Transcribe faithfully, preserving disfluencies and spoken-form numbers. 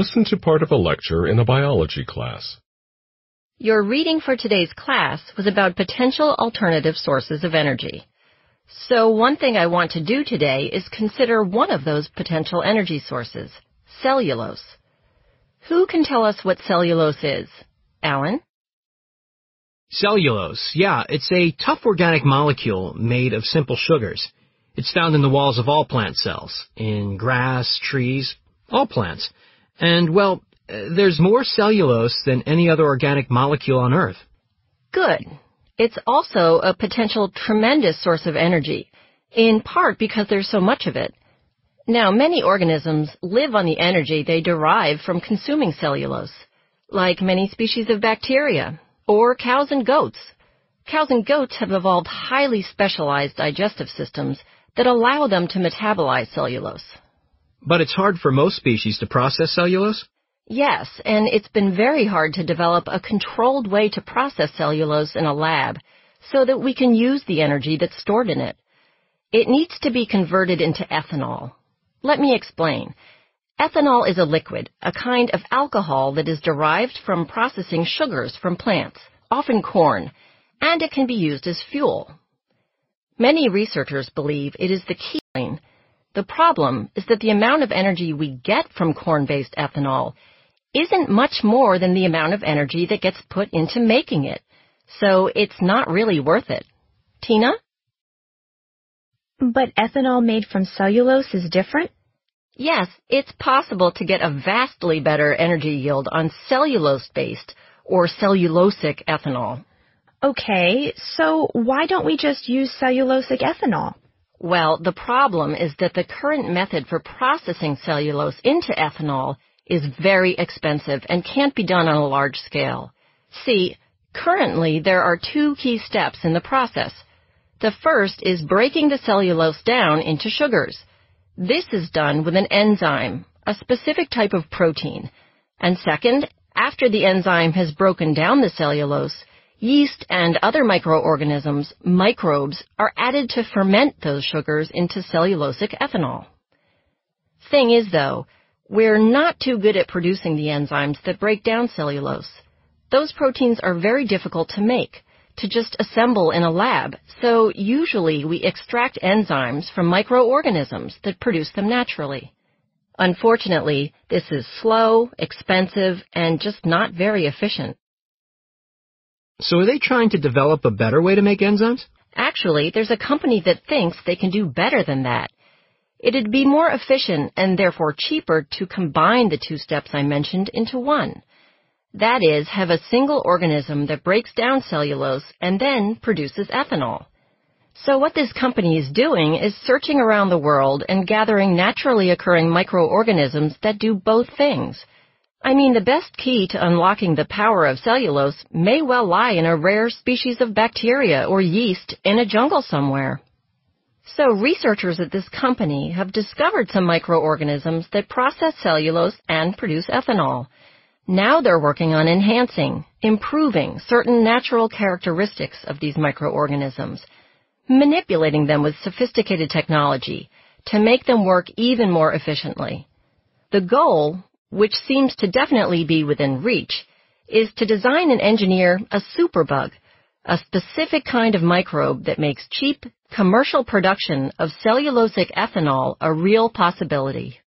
Listen to part of a lecture in a biology class. Your reading for today's class was about potential alternative sources of energy. So one thing I want to do today is consider one of those potential energy sources, cellulose. Who can tell us what cellulose is? Alan? Cellulose, yeah, it's a tough organic molecule made of simple sugars. It's found in the walls of all plant cells, in grass, trees, all plants. And, well, there's more cellulose than any other organic molecule on Earth. Good. It's also a potential tremendous source of energy, in part because there's so much of it. Now, many organisms live on the energy they derive from consuming cellulose, like many species of bacteria, or cows and goats. Cows and goats have evolved highly specialized digestive systems that allow them to metabolize cellulose. But it's hard for most species to process cellulose? Yes, and it's been very hard to develop a controlled way to process cellulose in a lab so that we can use the energy that's stored in it. It needs to be converted into ethanol. Let me explain. Ethanol is a liquid, a kind of alcohol that is derived from processing sugars from plants, often corn, and it can be used as fuel. Many researchers believe it is the key. The problem is that the amount of energy we get from corn-based ethanol isn't much more than the amount of energy that gets put into making it, so it's not really worth it. Tina? But ethanol made from cellulose is different? Yes, it's possible to get a vastly better energy yield on cellulose-based or cellulosic ethanol. Okay, so why don't we just use cellulosic ethanol? Well, the problem is that the current method for processing cellulose into ethanol is very expensive and can't be done on a large scale. See, currently there are two key steps in the process. The first is breaking the cellulose down into sugars. This is done with an enzyme, a specific type of protein. And second, after the enzyme has broken down the cellulose, yeast and other microorganisms, microbes, are added to ferment those sugars into cellulosic ethanol. Thing is, though, we're not too good at producing the enzymes that break down cellulose. Those proteins are very difficult to make, to just assemble in a lab, so usually we extract enzymes from microorganisms that produce them naturally. Unfortunately, this is slow, expensive, and just not very efficient. So are they trying to develop a better way to make enzymes? Actually, there's a company that thinks they can do better than that. It'd be more efficient and therefore cheaper to combine the two steps I mentioned into one. That is, have a single organism that breaks down cellulose and then produces ethanol. So what this company is doing is searching around the world and gathering naturally occurring microorganisms that do both things. I mean, the best key to unlocking the power of cellulose may well lie in a rare species of bacteria or yeast in a jungle somewhere. So researchers at this company have discovered some microorganisms that process cellulose and produce ethanol. Now they're working on enhancing, improving certain natural characteristics of these microorganisms, manipulating them with sophisticated technology to make them work even more efficiently. The goal, which seems to definitely be within reach, is to design and engineer a superbug, a specific kind of microbe that makes cheap, commercial production of cellulosic ethanol a real possibility.